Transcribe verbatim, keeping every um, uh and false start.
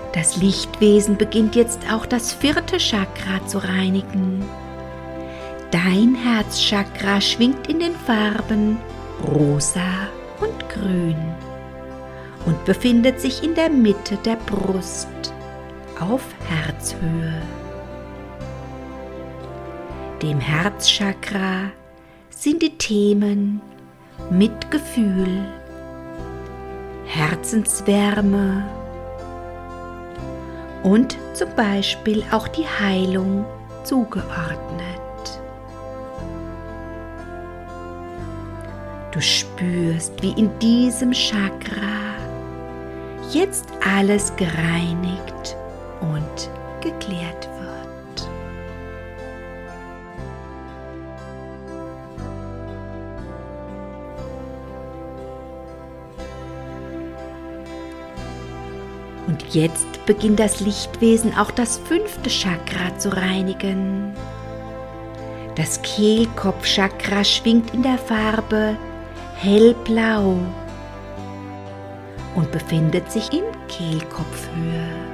Das Lichtwesen beginnt jetzt auch das vierte Chakra zu reinigen. Dein Herzchakra schwingt in den Farben rosa und grün und befindet sich in der Mitte der Brust auf Herzhöhe. Dem Herzchakra sind die Themen Mitgefühl, Herzenswärme und zum Beispiel auch die Heilung zugeordnet. Du spürst, wie in diesem Chakra jetzt alles gereinigt und geklärt wird. Und jetzt beginnt das Lichtwesen auch das fünfte Chakra zu reinigen. Das Kehlkopfchakra schwingt in der Farbe hellblau und befindet sich in Kehlkopfhöhe.